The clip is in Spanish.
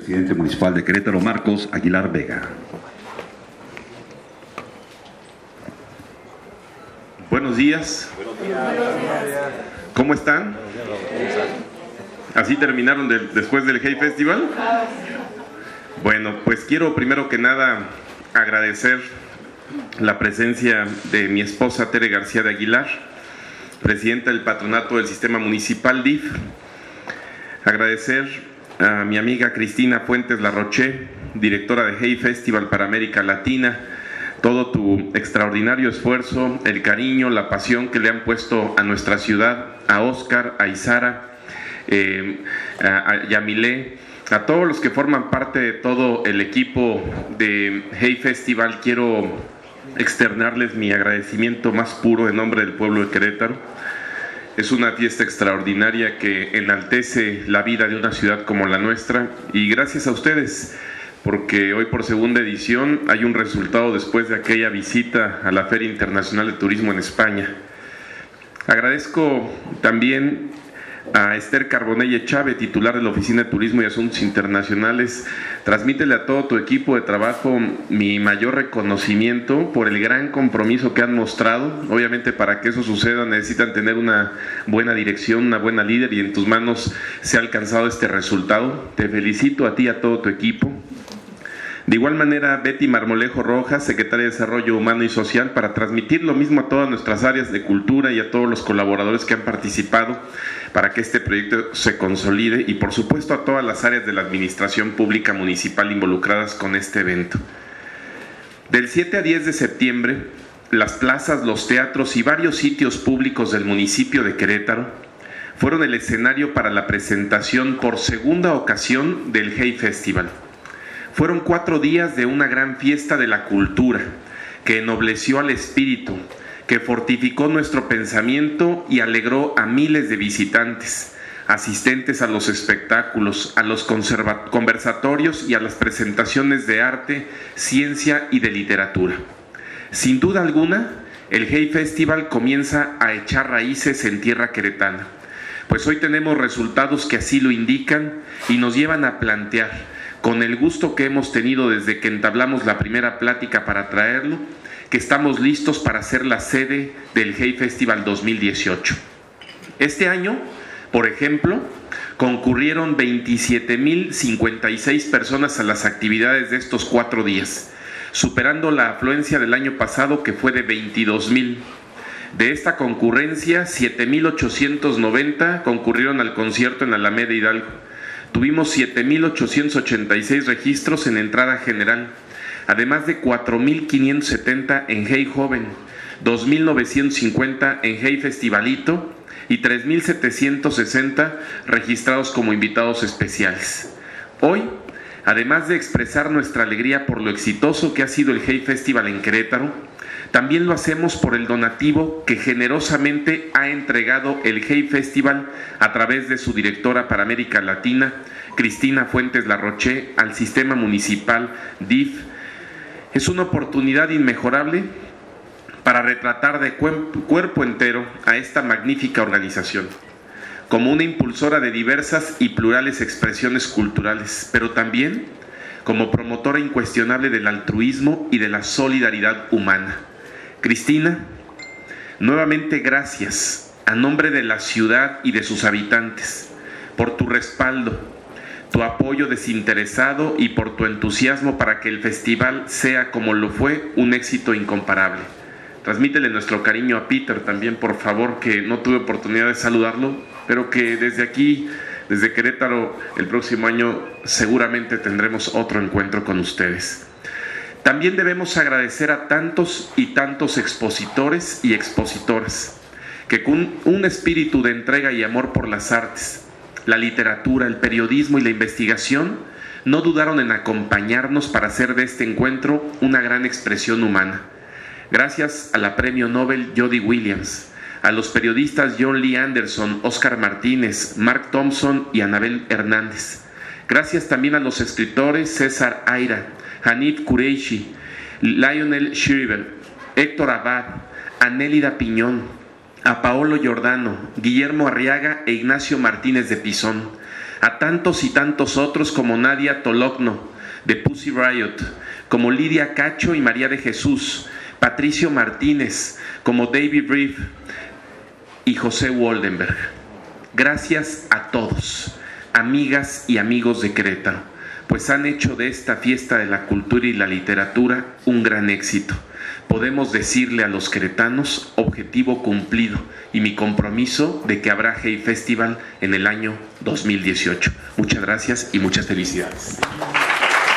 presidente municipal de Querétaro, Marcos Aguilar Vega. Buenos días. ¿Cómo están? ¿Así terminaron después del Hey Festival? Bueno, pues quiero primero que nada agradecer la presencia de mi esposa Tere García de Aguilar, presidenta del patronato del sistema municipal DIF. Agradecer a mi amiga Cristina Fuentes Larroché, directora de Hey Festival para América Latina, todo tu extraordinario esfuerzo, el cariño, la pasión que le han puesto a nuestra ciudad, a Óscar, a Isara, a Yamilé, a todos los que forman parte de todo el equipo de Hey Festival. Quiero externarles mi agradecimiento más puro en nombre del pueblo de Querétaro. Es una fiesta extraordinaria que enaltece la vida de una ciudad como la nuestra, y gracias a ustedes, porque hoy por segunda edición hay un resultado después de aquella visita a la Feria Internacional de Turismo en España. Agradezco también a Esther Carbonell Chávez, titular de la Oficina de Turismo y Asuntos Internacionales. Transmítele a todo tu equipo de trabajo mi mayor reconocimiento por el gran compromiso que han mostrado. Obviamente, para que eso suceda necesitan tener una buena dirección, una buena líder, y en tus manos se ha alcanzado este resultado. Te felicito a ti y a todo tu equipo. De igual manera, Betty Marmolejo Rojas, secretaria de Desarrollo Humano y Social, para transmitir lo mismo a todas nuestras áreas de cultura y a todos los colaboradores que han participado para que este proyecto se consolide, y por supuesto a todas las áreas de la administración pública municipal involucradas con este evento. Del 7 a 10 de septiembre, las plazas, los teatros y varios sitios públicos del municipio de Querétaro fueron el escenario para la presentación por segunda ocasión del Hey Festival. Fueron 4 días de una gran fiesta de la cultura que ennobleció al espíritu, que fortificó nuestro pensamiento y alegró a miles de visitantes, asistentes a los espectáculos, a los conversatorios y a las presentaciones de arte, ciencia y de literatura. Sin duda alguna, el Hey Festival comienza a echar raíces en tierra queretana, pues hoy tenemos resultados que así lo indican y nos llevan a plantear, con el gusto que hemos tenido desde que entablamos la primera plática para traerlo, que estamos listos para ser la sede del Hey Festival 2018. Este año, por ejemplo, concurrieron 27,056 personas a las actividades de estos 4 días, superando la afluencia del año pasado, que fue de 22,000. De esta concurrencia, 7,890 concurrieron al concierto en Alameda Hidalgo. Tuvimos 7,886 registros en entrada general, además de 4,570 en Hey Joven, 2,950 en Hey Festivalito y 3,760 registrados como invitados especiales. Hoy, además de expresar nuestra alegría por lo exitoso que ha sido el Hey Festival en Querétaro, también lo hacemos por el donativo que generosamente ha entregado el Hey Festival a través de su directora para América Latina, Cristina Fuentes Larroché, al sistema municipal DIF. Es una oportunidad inmejorable para retratar de cuerpo entero a esta magnífica organización, como una impulsora de diversas y plurales expresiones culturales, pero también como promotora incuestionable del altruismo y de la solidaridad humana. Cristina, nuevamente gracias a nombre de la ciudad y de sus habitantes por tu respaldo, tu apoyo desinteresado y por tu entusiasmo para que el festival sea, como lo fue, un éxito incomparable. Transmítele nuestro cariño a Peter también, por favor, que no tuve oportunidad de saludarlo, pero que desde aquí, desde Querétaro, el próximo año seguramente tendremos otro encuentro con ustedes. También debemos agradecer a tantos y tantos expositores y expositoras que con un espíritu de entrega y amor por las artes, la literatura, el periodismo y la investigación no dudaron en acompañarnos para hacer de este encuentro una gran expresión humana. Gracias a la Premio Nobel Jody Williams, a los periodistas John Lee Anderson, Oscar Martínez, Mark Thompson y Anabel Hernández. Gracias también a los escritores César Aira, Hanif Kureishi, Lionel Shriver, Héctor Abad, Anélida Piñón, a Paolo Giordano, Guillermo Arriaga e Ignacio Martínez de Pisón, a tantos y tantos otros como Nadia Tologno, de Pussy Riot, como Lidia Cacho y María de Jesús, Patricio Martínez, como David Reeve y José Woldenberg. Gracias a todos, amigas y amigos de Querétaro, pues han hecho de esta fiesta de la cultura y la literatura un gran éxito. Podemos decirle a los queretanos: objetivo cumplido, y mi compromiso de que habrá Hey Festival en el año 2018. Muchas gracias y muchas felicidades.